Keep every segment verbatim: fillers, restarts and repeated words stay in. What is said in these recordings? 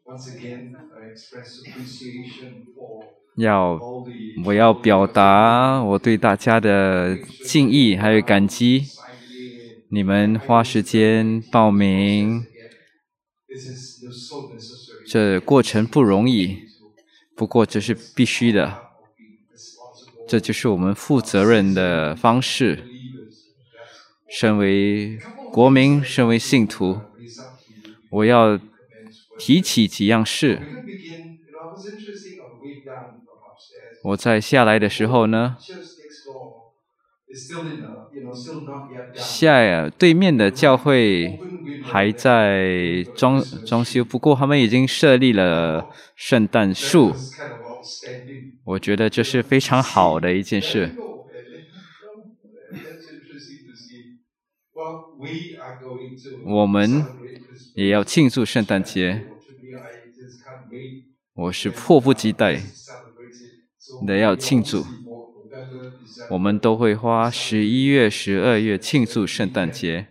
要我要表达我对大家的敬意还有感激。你们花时间报名，这过程不容易，不过这是必须的。这就是我们负责任的方式。身为国民，身为信徒，我要提起几样事。我在下来的时候呢，下对面的教会还在装装修，不过他们已经设立了圣诞树。我觉得这是非常好的一件事。我们也要庆祝圣诞节，我是迫不及待的要庆祝。我们都会花十一月、十二月庆祝圣诞节，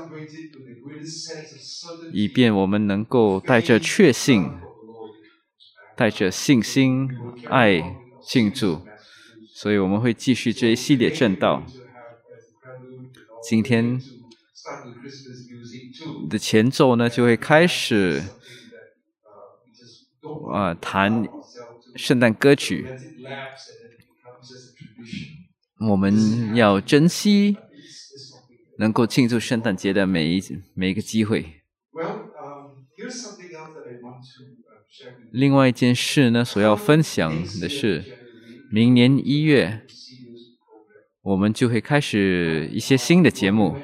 以便我们能够带着确信、带着信心、爱庆祝。所以我们会继续这一系列正道。今天的前奏呢，就会开始呃弹圣诞歌曲。我们要珍惜能够庆祝圣诞节的每一每一个机会。另外一件事呢，所要分享的是，明年一月，我们就会开始一些新的节目。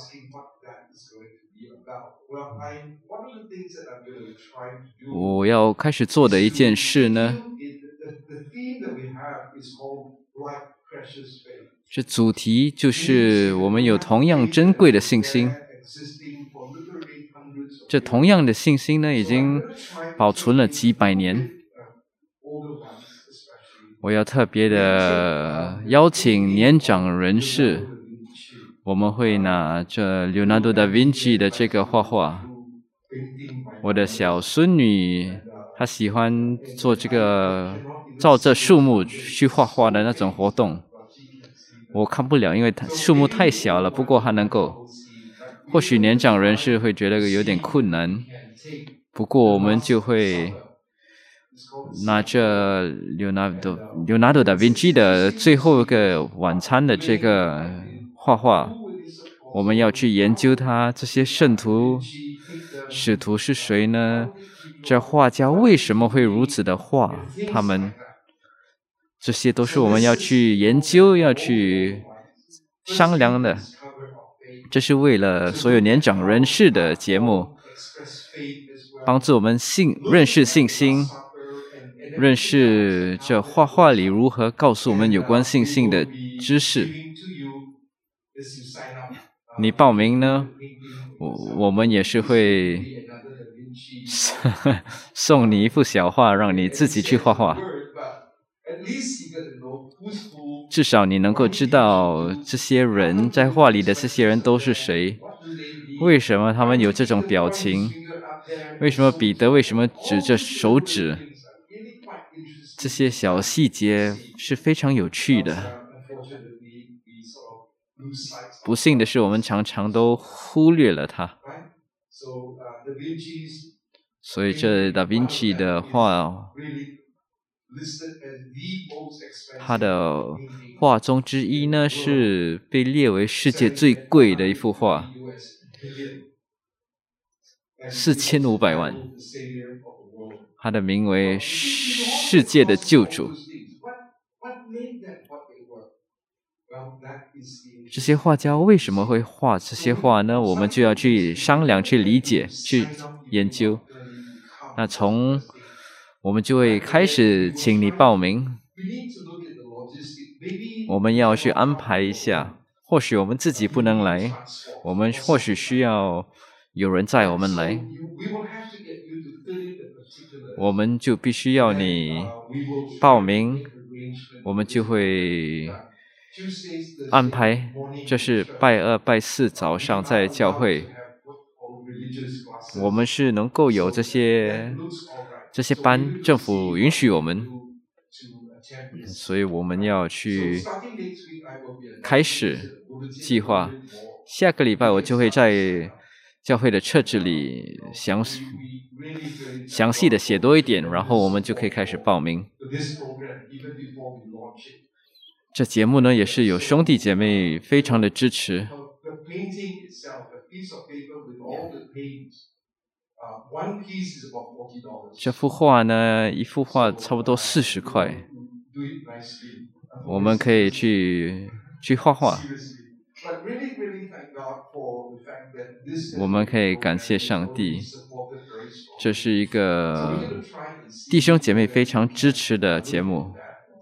我要开始做的一件事呢，这主题就是我们有同样珍贵的信心。这同样的信心呢，已经保存了几百年。我要特别的邀请年长人士，我们会拿着 Leonardo da Vinci 的这个画画。我的小孙女她喜欢做这个照着树木去画画的那种活动。我看不了，因为树木太小了，不过她能够。或许年长人士会觉得有点困难，不过我们就会拿着 Leonardo, Leonardo da Vinci 的最后一个晚餐的这个画画，我们要去研究它，这些圣徒使徒是谁呢？这画家为什么会如此的画他们？这些都是我们要去研究、要去商量的。这是为了所有年长人士的节目，帮助我们信认识信心，认识这画画里如何告诉我们有关信心的知识。你报名呢，我我们也是会送你一幅小画，让你自己去画画。至少你能够知道这些人在画里的这些人都是谁，为什么他们有这种表情，为什么彼得为什么指着手指，这些小细节是非常有趣的。不幸的是，我们常常都忽略了它。所以这达芬奇的画，他的画中之一呢，是被列为世界最贵的一幅画，四千五百万。他的名为《世界的救主》。这些画家为什么会画这些画呢？我们就要去商量、去理解、去研究。那从我们就会开始请你报名。我们要去安排一下，或许我们自己不能来，我们或许需要有人载我们来，我们就必须要你报名，我们就会安排，这是拜二、拜四早上在教会。 我们是能够有这些这些班，政府允许我们，所以我们要去开始计划。下个礼拜我就会在教会的册子里详详细的写多一点，然后我们就可以开始报名。这节目呢，也是有兄弟姐妹非常的支持。这幅画呢，一幅画差不多四十块，我们可以去去画画。我们可以感谢上帝，这是一个弟兄姐妹非常支持的节目。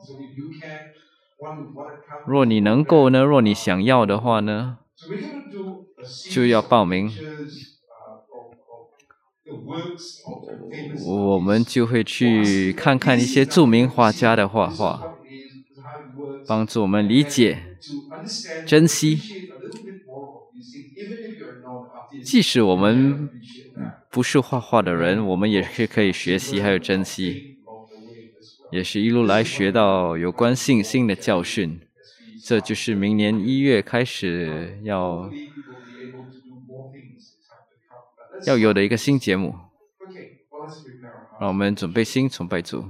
若你能够呢，若你想要的话呢，就要报名。我们就会去看看一些著名画家的画画，帮助我们理解、珍惜。即使我们不是画画的人，我们也是可以学习还有珍惜，也是一路来学到有关信心的教训。这就是明年一月开始要要有的一个新节目。让我们准备心崇拜主。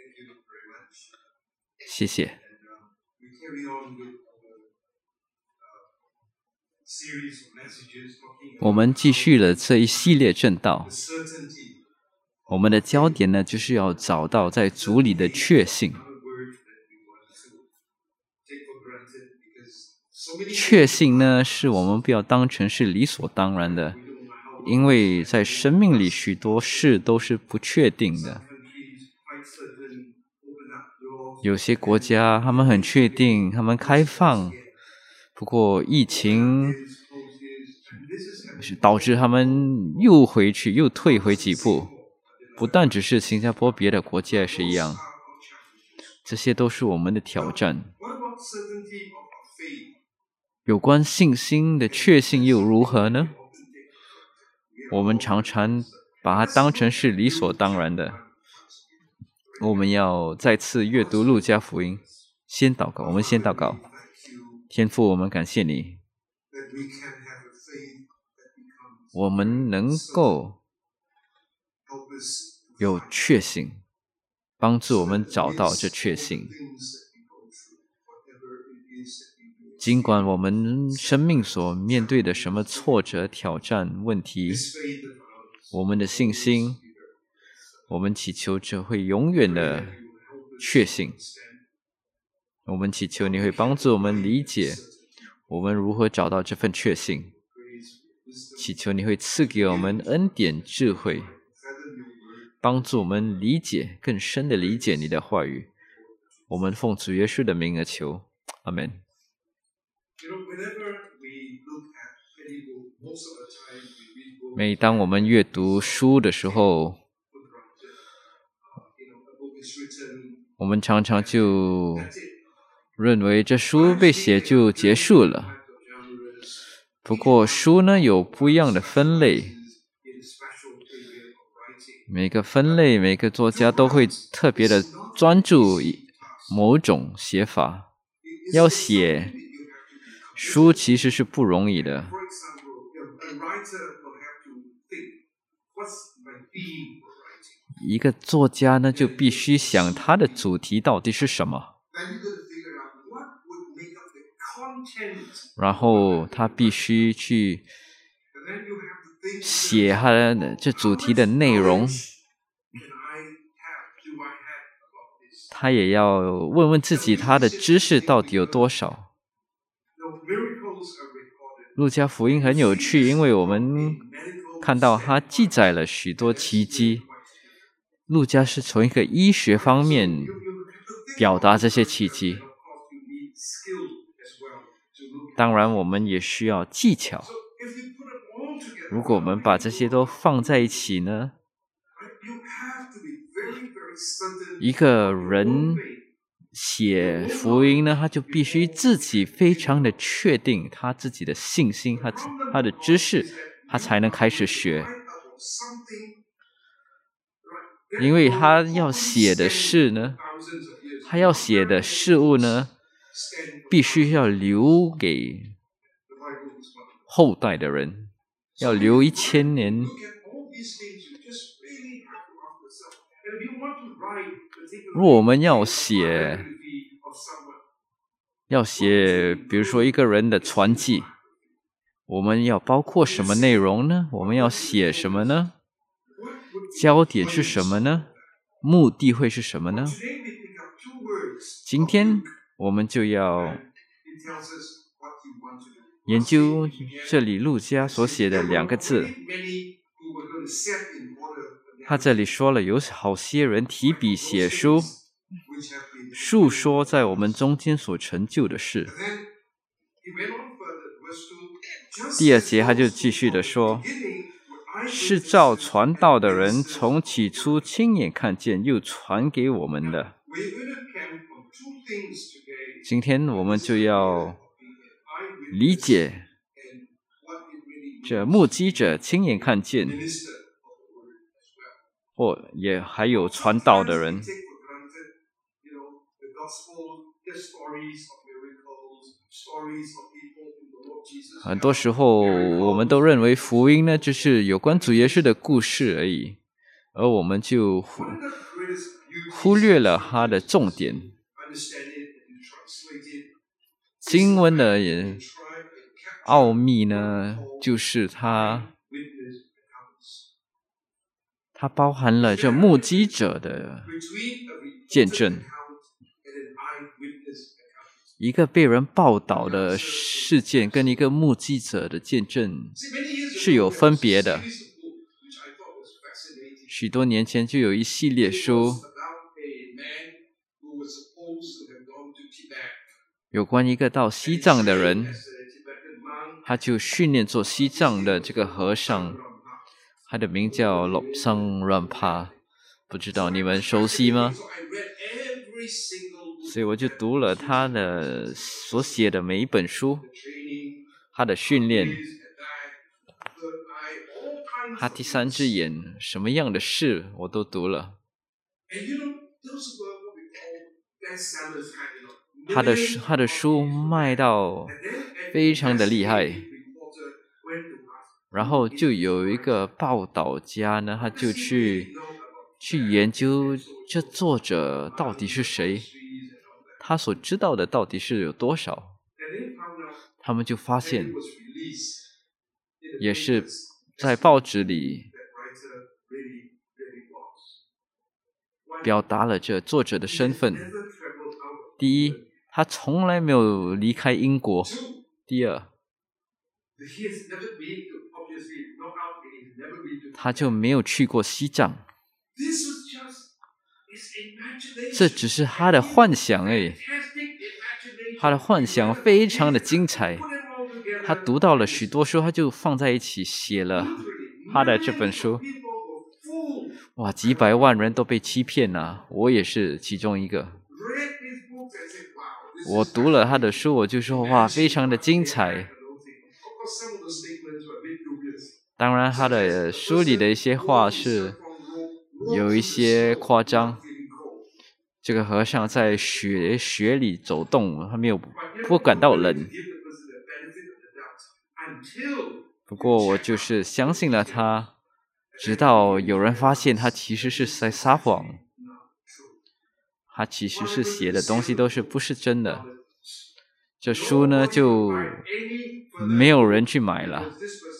谢谢。我们继续了这一系列正道，我们的焦点呢，就是要找到在主里的确信。确信呢，是我们不要当成是理所当然的，因为在生命里许多事都是不确定的。有些国家他们很确定，他们开放，不过疫情导致他们又回去又退回几步，不但只是新加坡，别的国家也是一样。这些都是我们的挑战。有关信心的确信又如何呢？我们常常把它当成是理所当然的。我们要再次阅读路加福音，先祷告。我们先祷告。天父，我们感谢你，我们能够有确信，帮助我们找到这确信。尽管我们生命所面对的什么挫折、挑战、问题，我们的信心，我们祈求这会永远的确信。我们祈求你会帮助我们理解我们如何找到这份确信，祈求你会赐给我们恩典智慧，帮助我们理解更深的理解你的话语。我们奉主耶稣的名而求，阿们。每当我们阅读书的时候，我们常常就认为这书被写就结束了。不过书呢有不一样的分类，每个分类每个作家都会特别的专注某种写法。要写书其实是不容易的。一个作家呢就必须想他的主题到底是什么，然后他必须去写他的这主题的内容，他也要问问自己他的知识到底有多少。路加福音很有趣，因为我们看到他记载了许多奇迹。路加是从一个医学方面表达这些奇迹，当然我们也需要技巧。如果我们把这些都放在一起呢，一个人写福音呢，他就必须自己非常的确定他自己的信心，他他的知识，他才能开始学。因为他要写的事呢，他要写的事物呢，必须要留给后代的人，要留一千年。如果我们要写，要写，比如说一个人的传记，我们要包括什么内容呢？我们要写什么呢？焦点是什么呢？目的会是什么呢？今天我们就要研究这里路加所写的两个字。他这里说了，有好些人提笔写书，述说在我们中间所成就的事。第二节他就继续的说，是照传道的人从起初亲眼看见又传给我们的。今天我们就要理解这目击者亲眼看见，或也还有传道的人。很多时候我们都认为福音呢，就是有关主耶稣的故事而已，而我们就忽略了它的重点。经文的奥秘呢，就是它它包含了这目击者的见证。一个被人报道的事件跟一个目击者的见证是有分别的。许多年前就有一系列书，有关一个到西藏的人，他就训练做西藏的这个和尚，他的名叫 Lobsang Rampa， 不知道你们熟悉吗？所以我就读了他的所写的每一本书，他的训练，他第三只眼什么样的事我都读了。他的他的书卖到非常的厉害，然后就有一个报道家呢，他就去去研究这作者到底是谁，他所知道的到底是有多少。他们就发现，也是在报纸里表达了这作者的身份。第一，他从来没有离开英国；第二，他就没有去过西藏。这只是他的幻想而已，他的幻想非常的精彩。他读到了许多书，他就放在一起写了他的这本书。哇，几百万人都被欺骗了，我也是其中一个。我读了他的书，我就说哇，非常的精彩。当然，他的书里的一些话是有一些夸张。这个和尚在雪雪里走动，他没有不感到冷。不过我就是相信了他，直到有人发现他其实是在撒谎，他其实是写的东西都是不是真的。这书呢就没有人去买了，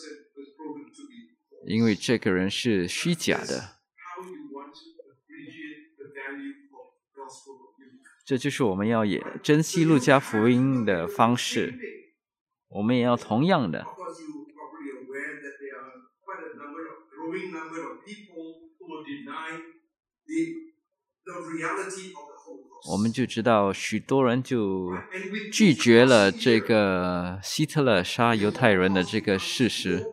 因为这个人是虚假的。这就是我们要也珍惜路加福音的方式，我们也要同样的。我们就知道许多人就拒绝了这个希特勒杀犹太人的这个事实。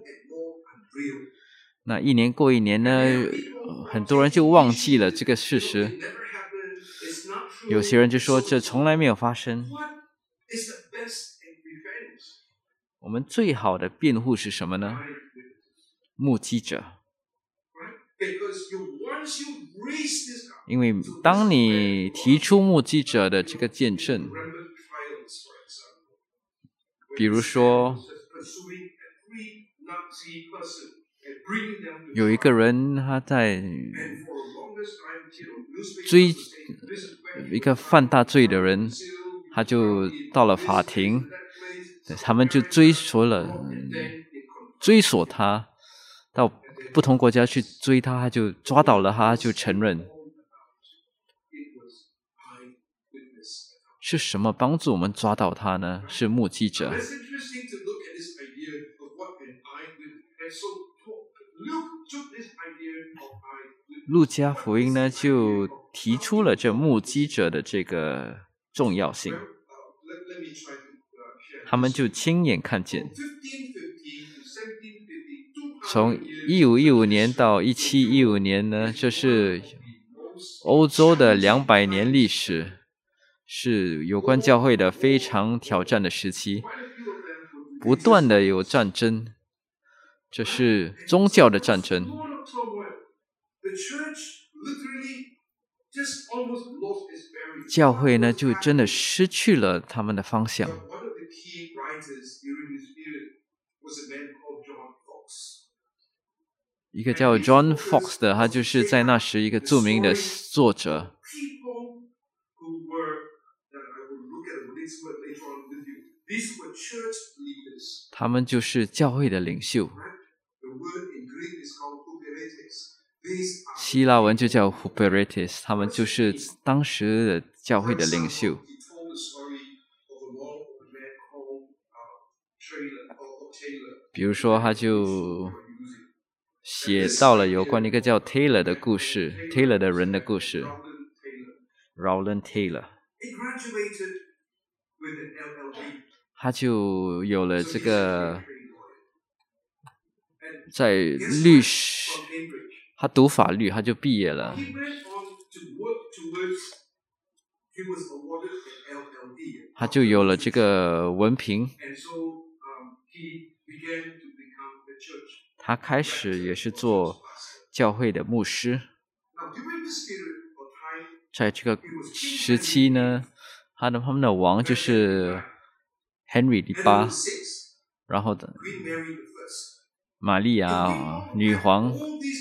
那一年过一年呢，很多人就忘记了这个事实。有些人就说这从来没有发生。我们最好的辩护是什么呢？目击者。因为当你提出目击者的这个见证，比如说有一个人他在追一个犯大罪的人，他就到了法庭，他们就追索了追索他到不同国家去追他，他就抓到了他，就承认。是什么帮助我们抓到他呢？是目击者。路加福音呢，就提出了这目击者的这个重要性。他们就亲眼看见，从一五一五年到一七一五年呢，这是欧洲的两百年历史，是有关教会的非常挑战的时期，不断的有战争，这是宗教的战争。教会呢，就真的失去了他们的方向。 一个叫 John Fox 的，他就是在那时一个著名的作者。他们就是教会的领袖，希腊文就叫 Huperetes， 他们就是当时的教会的领袖。比如说，他就写到了有关一个叫 Taylor 的故事 ，Taylor 的人的故事 ，Rowland Taylor。他就有了这个在律师，他读法律，他就毕业了。他就有了这个文凭。他开始也是做教会的牧师。在这个时期呢，他的他们的王就是 Henry 第八，然后的玛利亚女皇。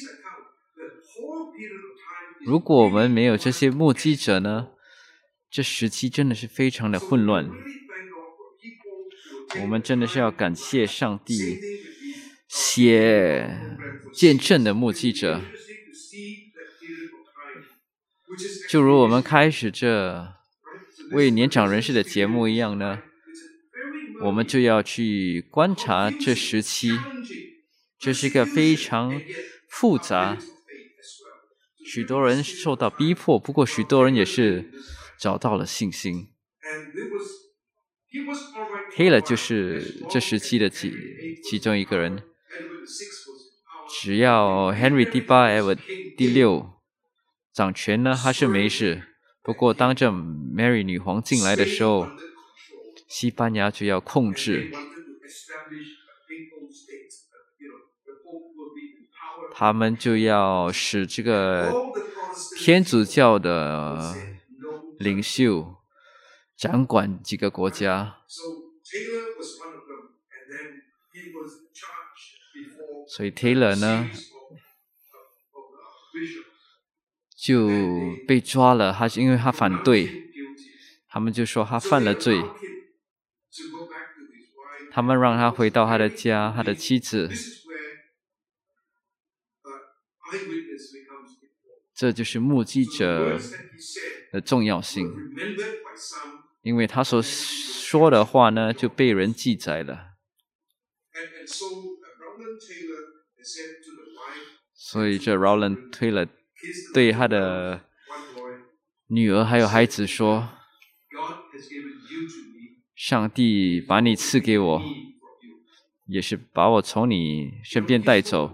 如果我们没有这些目击者呢，这时期真的是非常的混乱。我们真的是要感谢上帝写见证的目击者。就如我们开始这为年长人士的节目一样呢，我们就要去观察这时期，这是一个非常复杂，许多人受到逼迫，不过许多人也是找到了信心。Taylor 就是这时期的其其中一个人。只要 Henry 第八、Edward 第六掌权呢，他是没事。不过当这 Mary 女皇进来的时候，西班牙就要控制，他们就要使这个天主教的领袖掌管几个国家。所以 Taylor 呢就被抓了，他是因为他反对，他们就说他犯了罪，他们让他回到他的家，他的妻子。这就是目击者的重要性，因为他所说的话呢就被人记载了。所以这 Rowland Taylor 对他的女儿还有孩子说，上帝把你赐给我，也是把我从你身边带走。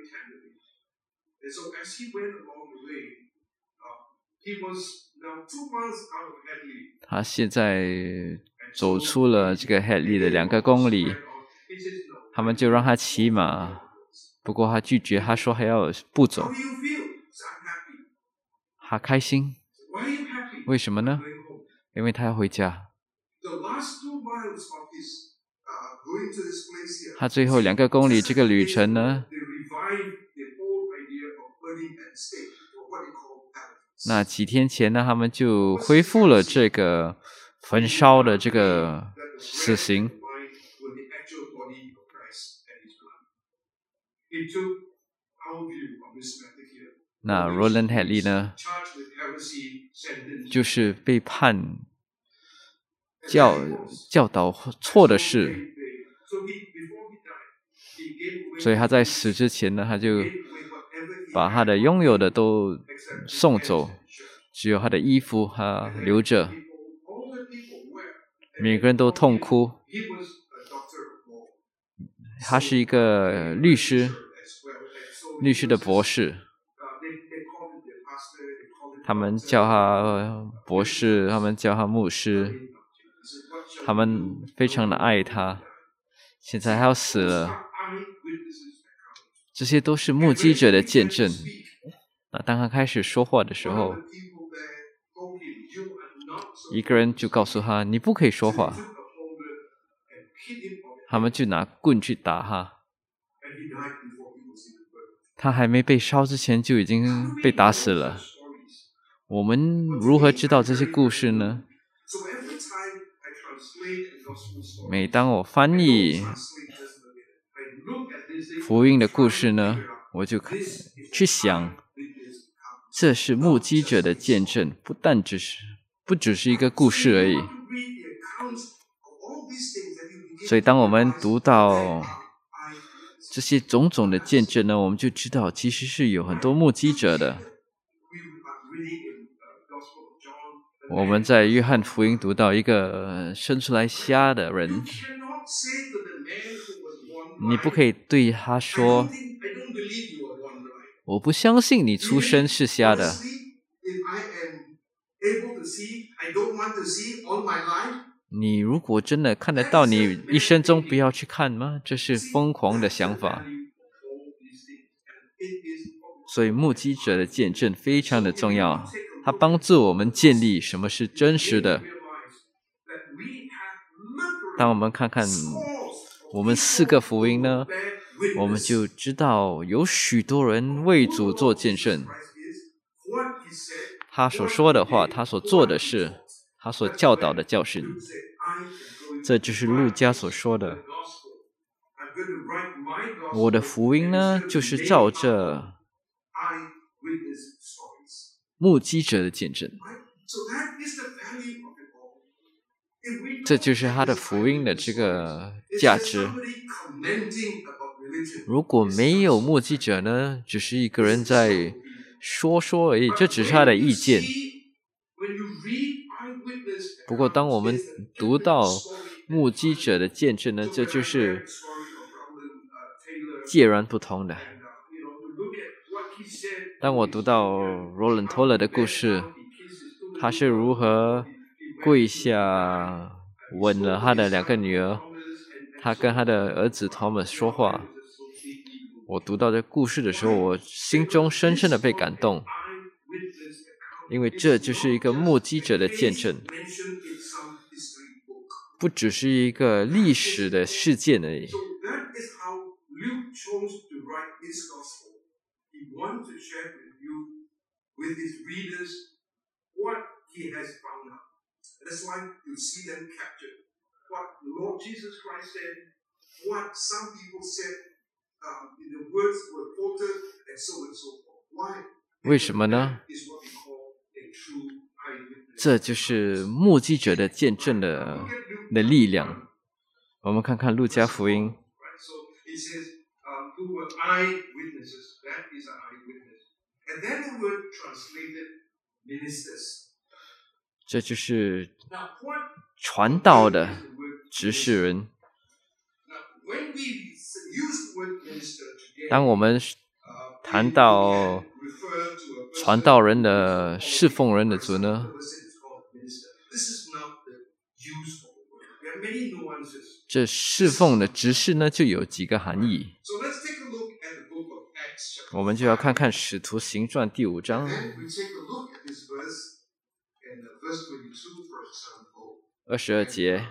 他现在走出了这个 Hadley 的两个公里，他们就让他骑马，不过他拒绝，他说还要步走。他开心，为什么呢？因为他要回家。他最后两个公里这个旅程呢，那几天前呢，他们就恢复了这个焚烧的这个死刑。那 Rowland Hadley 呢，就是被判教教导错的事，所以他在死之前呢，他就把他的拥有的都送走，只有他的衣服他留着。每个人都痛哭。他是一个律师，律师的博士。他们叫他博士，他们叫他牧师，他们非常的爱他。现在他要死了，这些都是目击者的见证。那当他开始说话的时候，一个人就告诉他，你不可以说话。他们就拿棍去打他， 他还没被烧之前就已经被打死了。我们如何知道这些故事呢？每当我翻译福音的故事呢，我就去想，这是目击者的见证，不但只是不只是一个故事而已。所以当我们读到这些种种的见证呢，我们就知道其实是有很多目击者的。我们在约翰福音读到一个生出来瞎的人，你不可以对他说，我不相信你出生是瞎的。你如果真的看得到，你一生中不要去看吗？这是疯狂的想法。所以目击者的见证非常的重要，它帮助我们建立什么是真实的。当我们看看我们四个福音呢，我们就知道有许多人为主做见证，他所说的话，他所做的事，他所教导的教训，这就是路加所说的。我的福音呢，就是照着目击者的见证，这就是他的福音的这个价值。如果没有目击者呢，只是一个人在说说而已，这只是他的意见。不过当我们读到目击者的见证呢，这就是截然不同的。当我读到 Roland Toller 的故事，他是如何跪下吻了他的两个女儿，他跟他的儿子 Thomas 说话。我读到这故事的时候，我心中深深的被感动，因为这就是一个目击者的见证，不只是一个历史的事件而已。为什么呢？这就是目击者的见证的的力量。我们看看路加福音，这就是传道的执事人。当我们谈到传道人的侍奉人的主呢，这侍奉的执事呢就有几个含义。我们就要看看使徒行传第五章二十二节。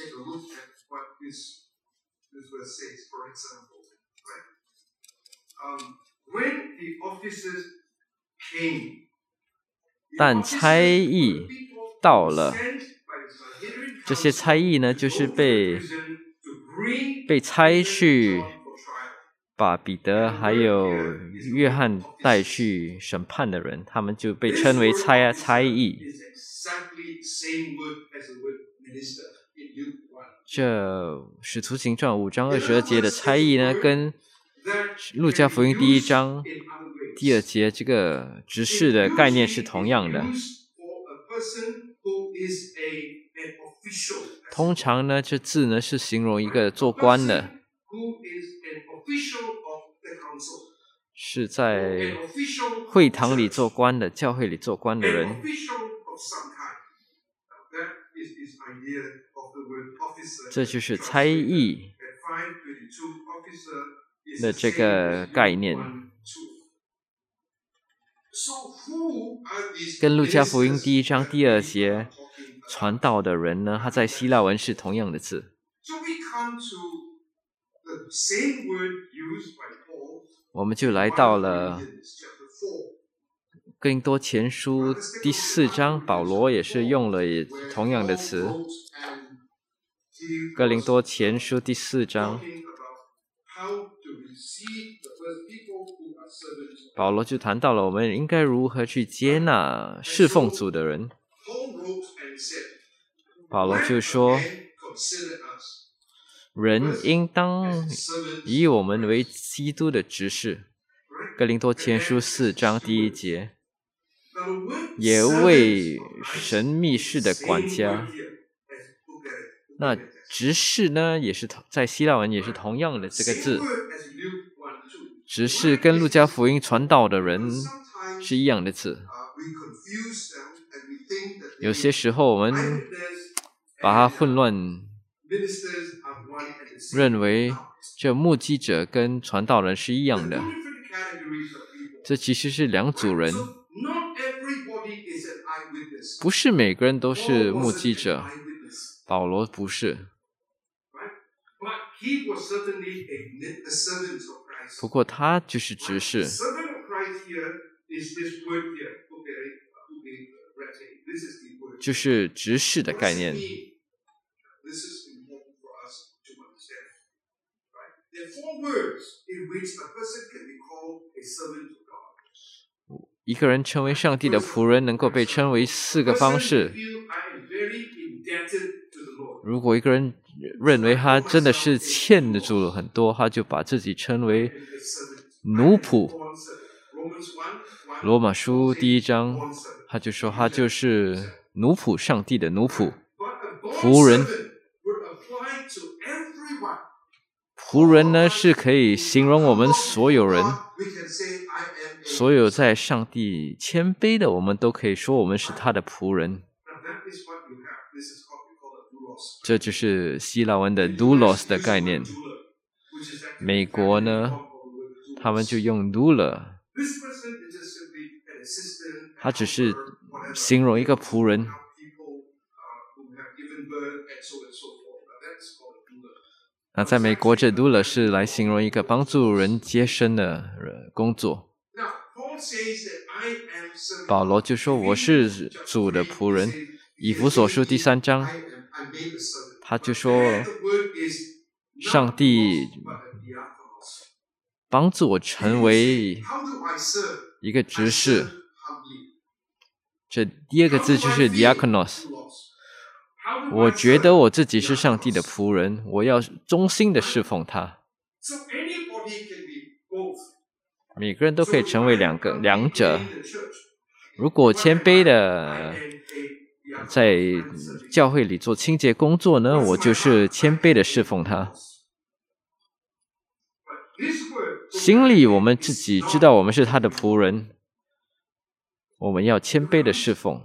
但差役到了，这些差役呢，就是被被差去把彼得还有约翰带去审判的人，他们就被称为差差役。这使徒行传五章二十二节的差役呢，跟路加福音第一章第二节这个执事的概念是同样的。通常呢，这字呢是形容一个做官的，是在会堂里做官的，教会里做官的人。这就是差役的这个概念，跟路加福音第一章第二节传道的人呢，他在希腊文是同样的字。 我们就来到了哥林多前书第四章，保罗也是用了同样的词。哥林多前书第四章，保罗就谈到了我们应该如何去接纳侍奉主的人。保罗就说，人应当以我们为基督的执事。哥林多前书四章第一节，也为神密室的管家。那执事呢，也是在希腊文也是同样的这个字。执事跟路加福音传道的人是一样的字。有些时候我们把它混乱，认为这目击者跟传道人是一样的，这其实是两组人。不是每个人都是目击者，保罗不是。不过他就是执事。就是执事的概念。一个人成为上帝的仆人，能够被称为四个方式。如果一个人认为他真的是欠得住了很多，他就把自己称为奴仆。罗马书第一章，他就说他就是奴仆，上帝的奴仆，仆人。仆人呢，是可以形容我们所有人，所有在上帝谦卑的，我们都可以说我们是他的仆人。这就是希腊文的 doulos 的概念。美国呢，他们就用 doula， 他只是形容一个仆人。那在美国，这 doula 是来形容一个帮助人接生的工作。保罗就说我是主的仆人。以弗所书第三章，他就说上帝帮助我成为一个执事。这第二个字就是 diakonos。我觉得我自己是上帝的仆人，我要忠心的侍奉他。每个人都可以成为两个两者。如果谦卑的在教会里做清洁工作呢，我就是谦卑的侍奉他。心里我们自己知道我们是他的仆人，我们要谦卑的侍奉。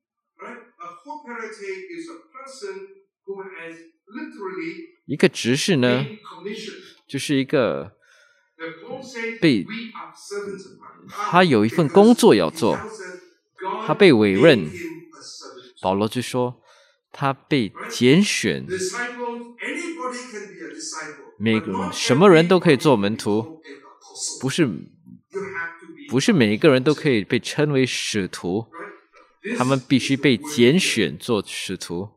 一个执事呢，就是一个被他有一份工作要做，他被委任。保罗就说他被拣选，每个什么人都可以做门徒，不是不是每一个人都可以被称为使徒，他们必须被拣选做使徒。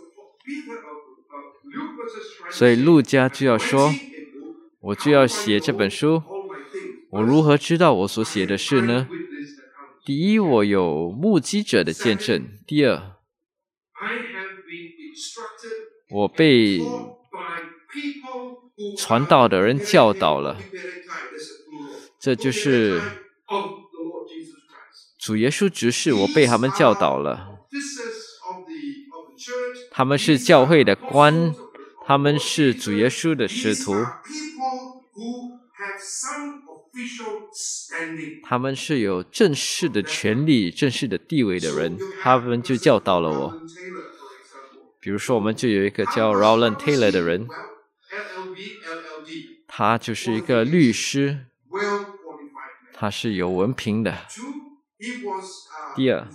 所以路加就要说，我就要写这本书，我如何知道我所写的事呢？第一，我有目击者的见证；第二，我被传道的人教导了，这就是主耶稣执事，我被他们教导了。他们是教会的官，他们是主耶稣的使徒，他们是有正式的权利、正式的地位的人，他们就教导了我。比如说，我们就有一个叫 Rowland Taylor 的人，他就是一个律师，他是有文凭的。第二，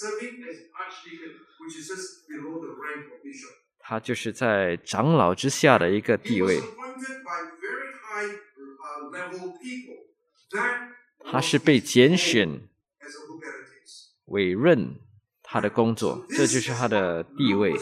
他就是在长老之下的一个地位。 他是被拣选、委任他的工作，这就是他的地位。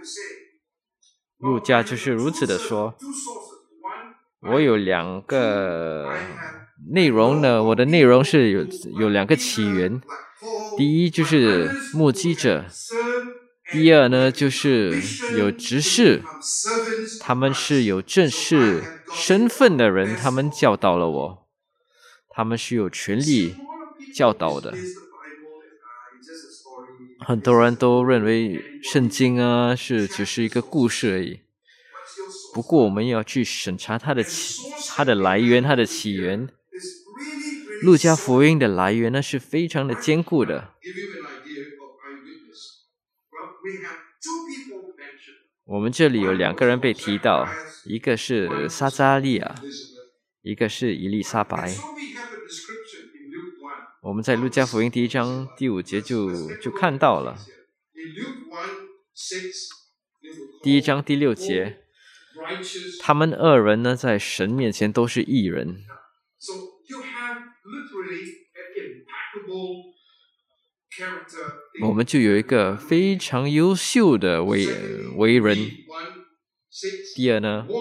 路加就是如此的说。我有两个内容呢，我的内容是有有两个起源。第一就是目击者，第二呢就是有执事，他们是有正式身份的人，他们教导了我，他们是有权利教导的。很多人都认为圣经啊是只是一个故事而已，不过我们要去审查它的起它的来源，它的起源。路加福音的来源呢是非常的坚固的。我们这里有两个人被提到，一个是撒迦利亚，一个是以利沙白。我们在路加福音第一章第五节就就看到了。第一章第六节，他们二人呢在神面前都是义人。我们就有一个非常优秀的为为人。第二呢，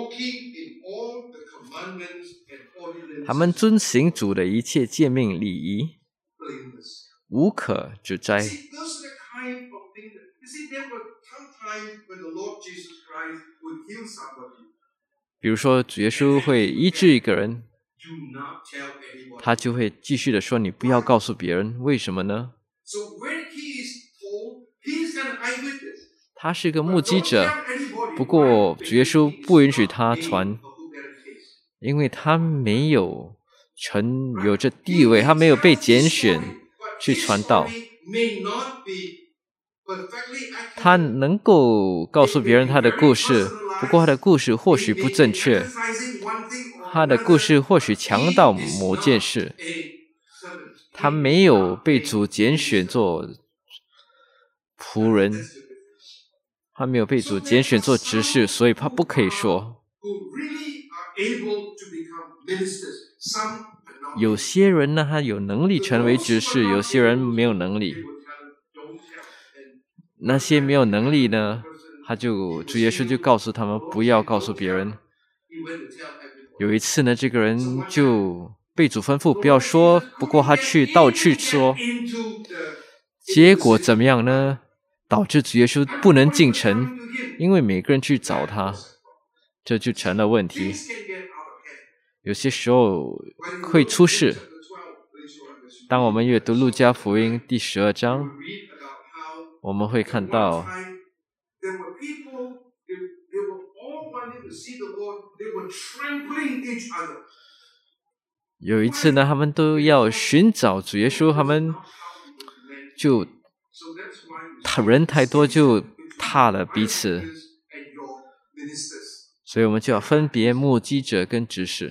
他们遵行主的一切诫命礼仪，无可指摘。比如说主耶稣会医治一个人，他就会继续的说，你不要告诉别人，为什么呢？他是个目击者，不过主耶稣不允许他传，因为他没有成有这地位，他没有被拣选去传道。他能够告诉别人他的故事，不过他的故事或许不正确，他的故事或许强调某件事，他没有被主拣选做仆人，他没有被主拣选做执事，所以他不可以说。有些人呢，他有能力成为执事，有些人没有能力。那些没有能力呢，他就主耶稣就告诉他们不要告诉别人。有一次呢，这个人就被主吩咐不要说，不过他去到处说，结果怎么样呢？导致主耶稣不能进城，因为每个人去找他，这就成了问题。有些时候会出事。当我们阅读路加福音第十二章，我们会看到有一次呢，他们都要寻找主耶稣，他们就人太多就踏了彼此，所以我们就要分别目击者跟执事。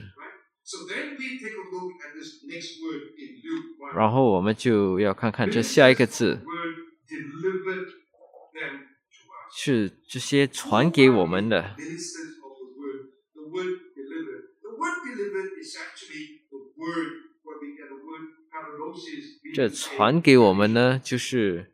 然后我们就要看看这下一个字，是这些传给我们的。这传给我们呢，就是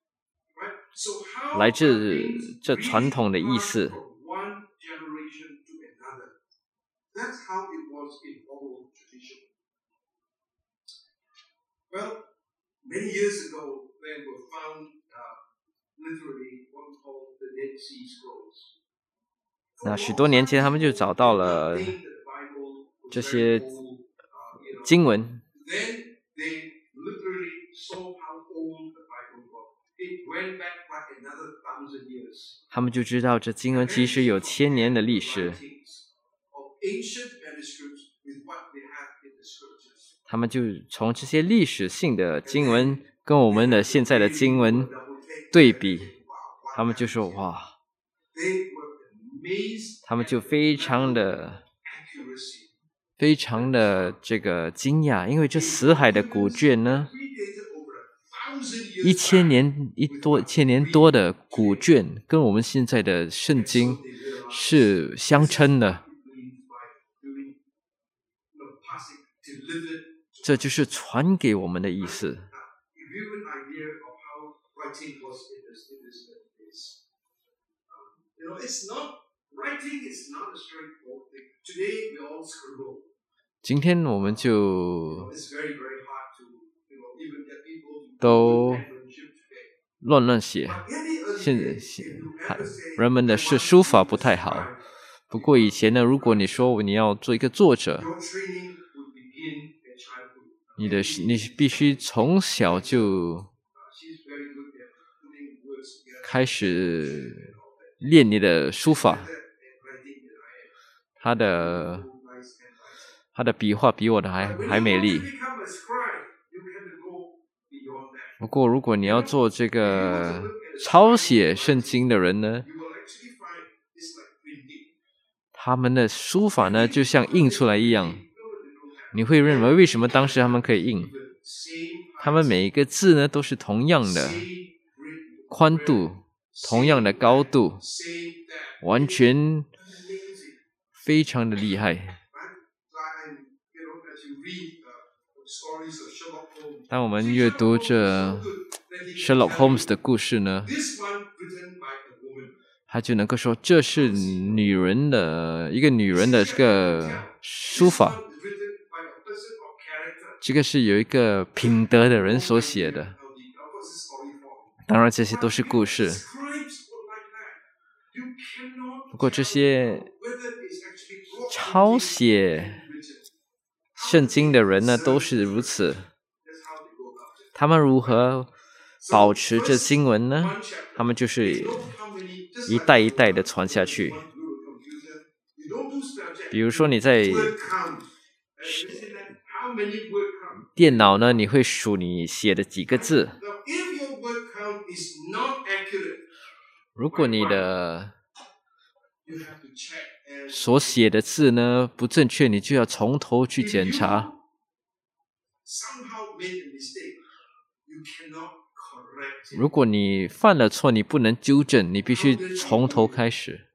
来自这传统的意思。Many years ago, there were found uh, literally what we call the Dead Sea Scrolls. 那许多年前，他们就找到了这些经文。Then they literally saw how old the Bible was. It went back like another thousand years. 他们就知道这经文其实有千年的历史。Of ancient manuscripts with what they have in the scriptures. 他们就从这些历史性的经文跟我们的现在的经文对比，他们就说哇，他们就非常的非常的这个惊讶，因为这死海的古卷呢，一千年一多千年多的古卷，跟我们现在的圣经是相称的。 这就是传给我们的意思。今天我们就都乱乱写，现在人们的是书法不太好。不过以前呢，如果你说你要做一个作者，你的你必须从小就开始练你的书法，他的他的笔画比我的还还美丽。不过如果你要做这个抄写圣经的人呢，他们的书法呢就像印出来一样，你会认为为什么当时他们可以印？他们每一个字呢都是同样的宽度，同样的高度，完全非常的厉害。当我们阅读这 Sherlock Holmes 的故事呢，他就能够说这是女人的一个女人的这个书法，这个是有一个品德的人所写的。当然这些都是故事，不过这些抄写圣经的人呢都是如此。他们如何保持这经文呢？他们就是一代一代的传下去。比如说你在电脑呢，你会数你写的几个字。如果你的所写的字呢不正确，你就要从头去检查。如果你犯了错，你不能纠正，你必须从头开始。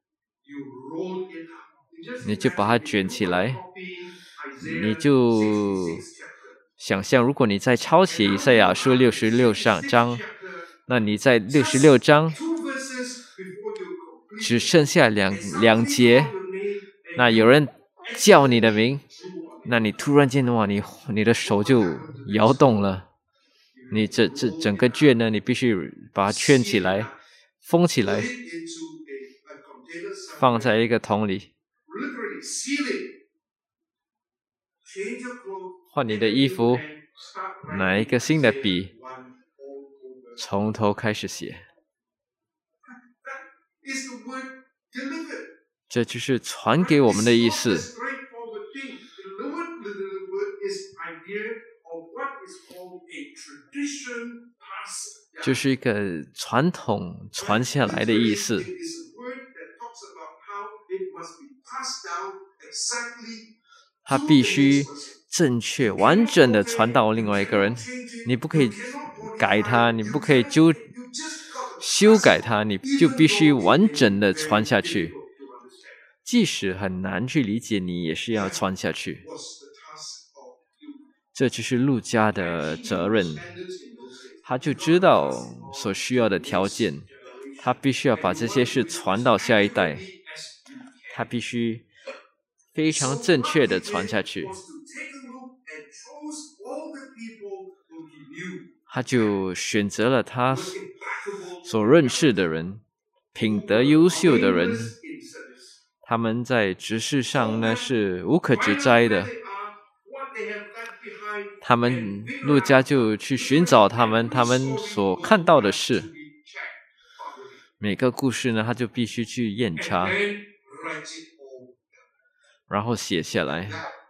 你就把它卷起来，你就想象，如果你在抄写以赛亚书六十六章，那你在六十六章只剩下两两节，那有人叫你的名，那你突然间的话，你你的手就摇动了。你这这整个卷呢，你必须把它圈起来，封起来，放在一个桶里。换你的衣服，拿一个新的笔，从头开始写。这就是传给我们的意思。就是一个传统传下来的意思。它必须正确完整的传到另外一个人，你不可以改它，你不可以纠修改它，你就必须完整的传下去。即使很难去理解，你也是要传下去。这就是路加的责任，他就知道所需要的条件，他必须要把这些事传到下一代，他必须非常正确的传下去。他就选择了他所认识的人，品德优秀的人，他们在执事上呢是无可指摘的。他们路加就去寻找他们，他们所看到的事。每个故事呢，他就必须去验查，然后写下来。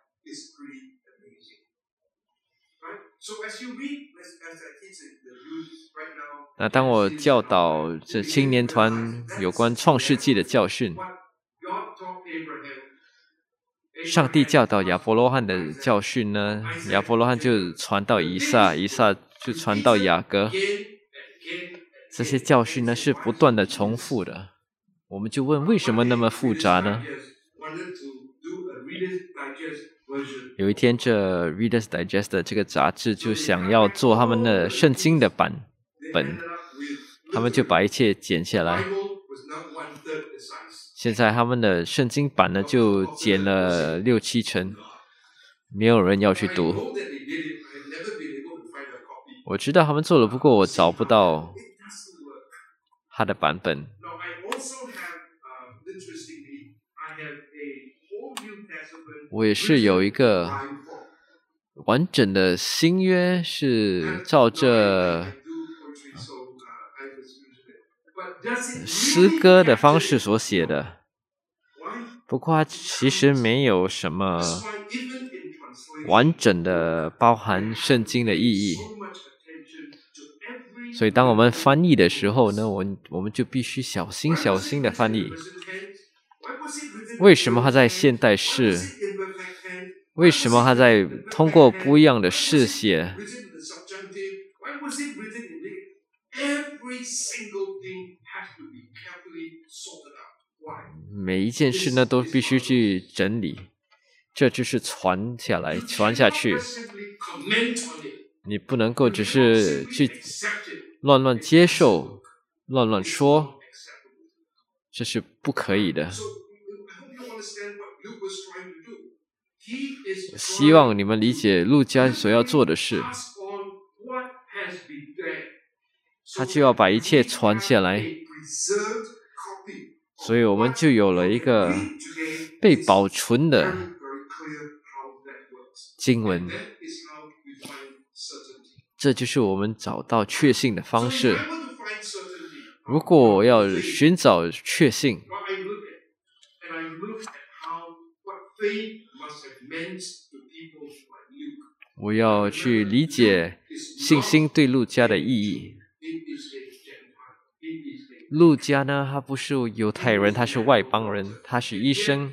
那当我教导这青年团有关创世纪的教训，上帝教导亚伯罗汉的教训呢，亚伯罗汉就传到以撒，以撒就传到雅各。这些教训呢是不断的重复的。我们就问，为什么那么复杂呢？ 有一天，这 Reader's Digest 这个杂志就想要做他们的圣经的版本，他们就把一切剪下来。现在他们的圣经版呢，就剪了六七成，没有人要去读。我知道他们做了，不过我找不到他的版本。我也是有一个完整的新约，是照着诗歌的方式所写的，不过它其实没有什么完整的包含圣经的意义。所以当我们翻译的时候呢，我我们就必须小心小心的翻译。为什么它在现代式？为什么它在通过不一样的视写？每一件事呢，都必须去整理，这就是传下来、传下去。你不能够只是去乱乱接受、乱乱说，这是不可以的。希望你们理解路加所要做的事，他就要把一切传下来，所以我们就有了一个被保存的经文。这就是我们找到确信的方式。如果我要寻找确信，我要去理解信心对路加的意义。路加呢，他不是犹太人，他是外邦人，他是医生。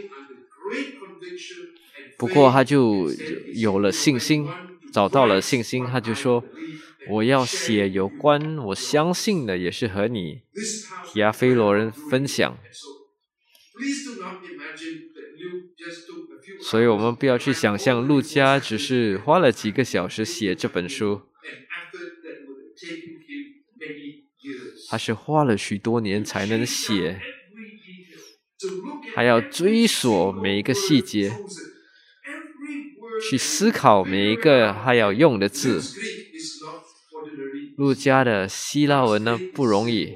不过他就有了信心，找到了信心，他就说，我要写有关我相信的，也是和你提阿非罗人分享。所以我们不要去想象路加只是花了几个小时写这本书，他是花了许多年才能写，还要追索每一个细节，去思考每一个还要用的字。路加的希腊文呢不容易，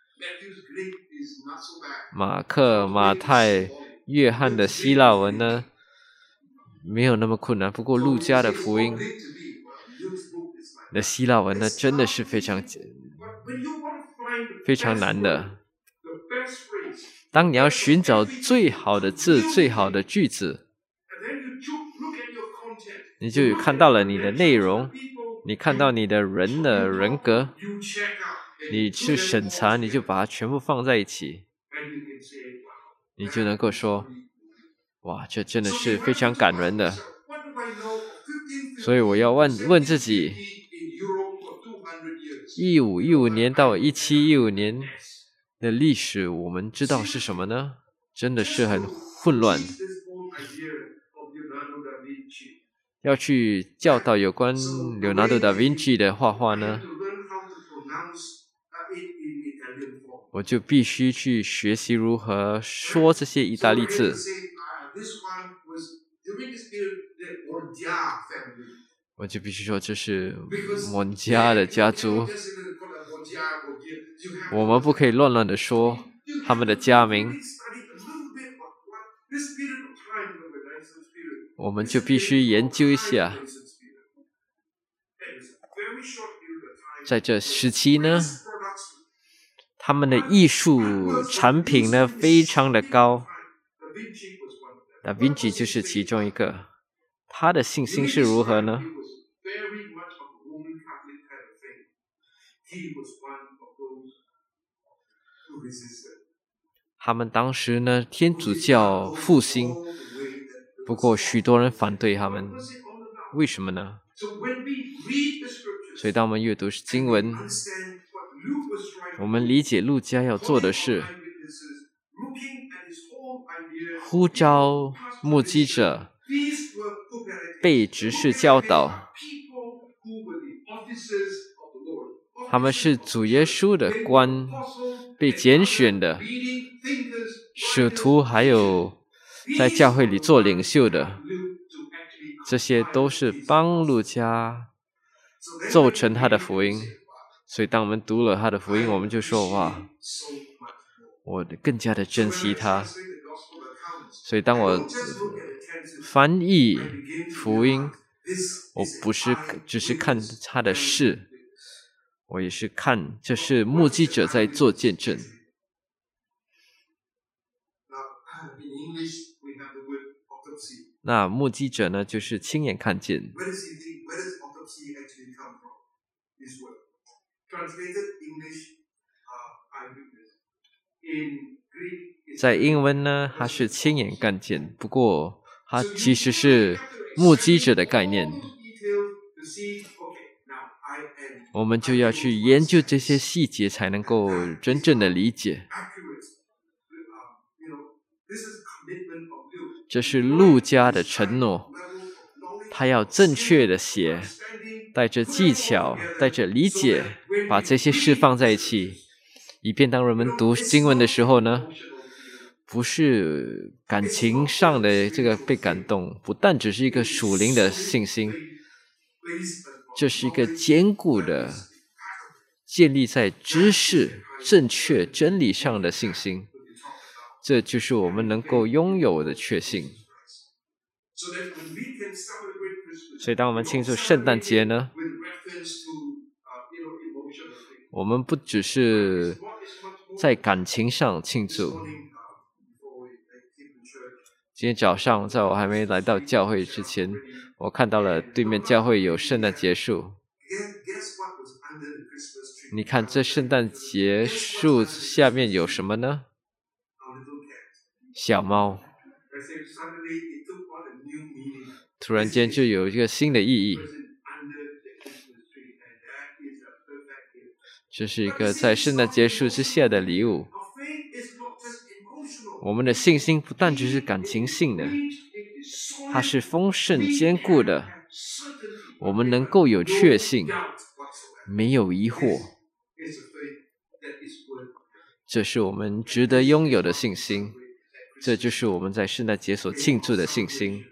马克、马太、约翰的希腊文呢没有那么困难，不过路加的福音的希腊文呢真的是非常非常难的。当你要寻找最好的字、最好的句子，你就看到了你的内容，你看到你的人的人格，你去审查，你就把它全部放在一起，你就能够说，哇，这真的是非常感人的。所以我要问问自己，一五一五年到一七一五年的历史，我们知道是什么呢？真的是很混乱。要去教导有关 Leonardo da Vinci 的画画呢，我就必须去学习如何说这些意大利字。我就必须说这是蒙加的家族，我们不可以乱乱的说他们的家名，我们就必须研究一下。在这时期呢，他们的艺术产品呢非常的高，达芬奇就是其中一个。他的信心是如何呢？他们当时呢，天主教复兴，不过许多人反对他们，为什么呢？所以当我们阅读经文，我们理解路加要做的事，呼召目击者被执事教导，他们是主耶稣的官，被拣选的使徒，还有在教会里做领袖的，这些都是帮路加奏成他的福音。所以当我们读了他的福音，我们就说哇，我更加的珍惜他。所以当我翻译福音，我不是只是看他的事，我也是看这是目击者在做见证。那目击者呢，就是亲眼看见。在英文呢，它是亲眼看见，不过它其实是目击者的概念。我们就要去研究这些细节，才能够真正的理解。这是路加的承诺，他要正确的写，带着技巧，带着理解，把这些事放在一起，以便当人们读经文的时候呢，不是感情上的这个被感动，不但只是一个属灵的信心，这是一个坚固的建立在知识、正确真理上的信心，这就是我们能够拥有的确信。所以当我们庆祝圣诞节呢，我们不只是在感情上庆祝。今天早上在我还没来到教会之前，我看到了对面教会有圣诞节树。你看这圣诞节树下面有什么呢？小猫。突然间就有一个新的意义，这是一个在圣诞节树之下的礼物。我们的信心不但只是感情性的，它是丰盛坚固的，我们能够有确信，没有疑惑，这是我们值得拥有的信心，这就是我们在圣诞节所庆祝的信心。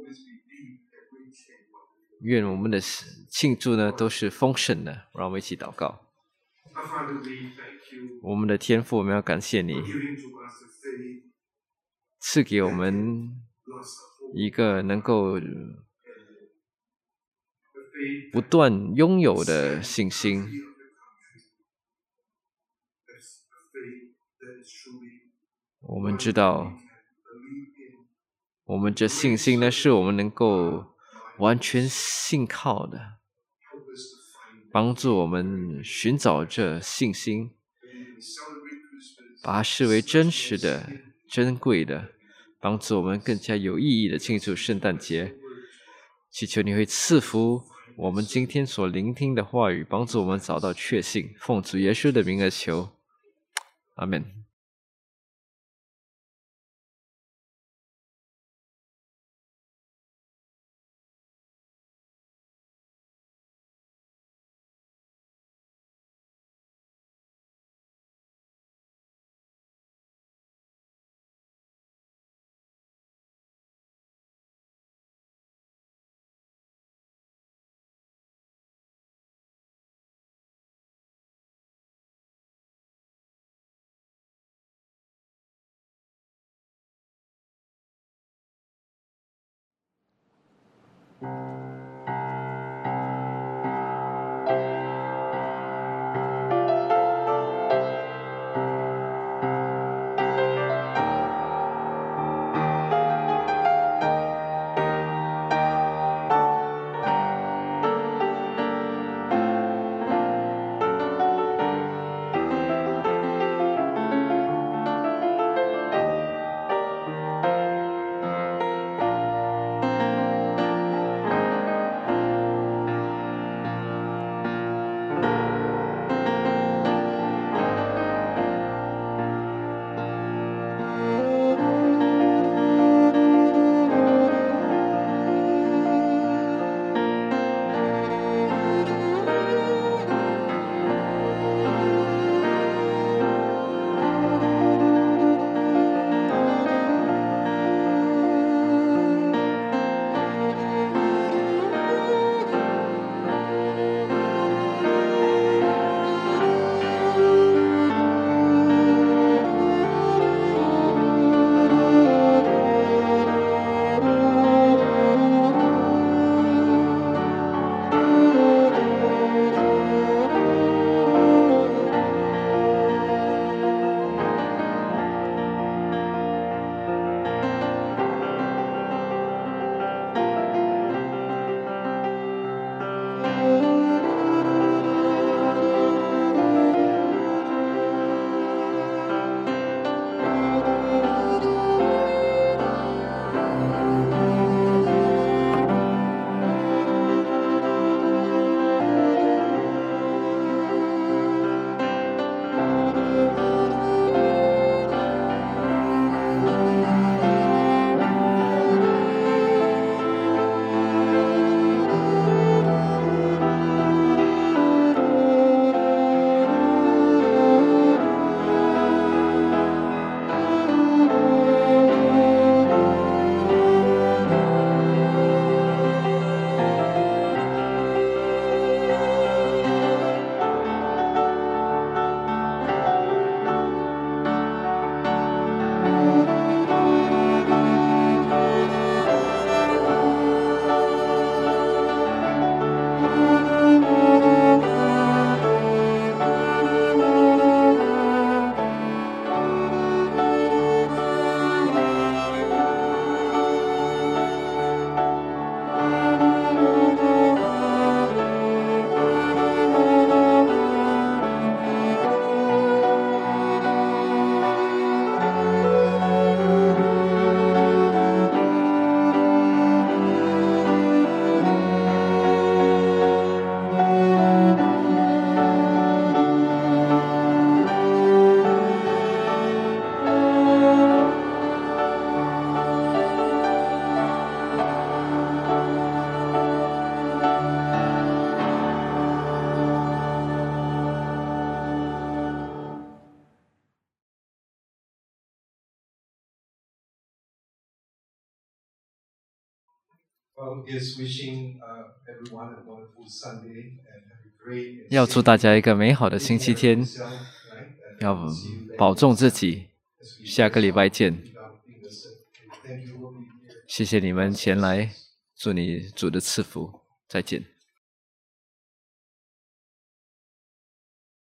愿我们的庆祝呢都是丰盛的，让我们一起祷告。我们的天父，我们要感谢你，赐给我们一个能够不断拥有的信心。我们知道，我们这信心呢，是我们能够完全信靠的，帮助我们寻找这信心，把它视为真实的、珍贵的，帮助我们更加有意义的庆祝圣诞节。祈求你会赐福我们今天所聆听的话语，帮助我们找到确信。奉主耶稣的名而求，阿们。 要祝大家一个美好的星期天，要保重自己，下个礼拜见。谢谢你们前来，祝你主的赐福，再见。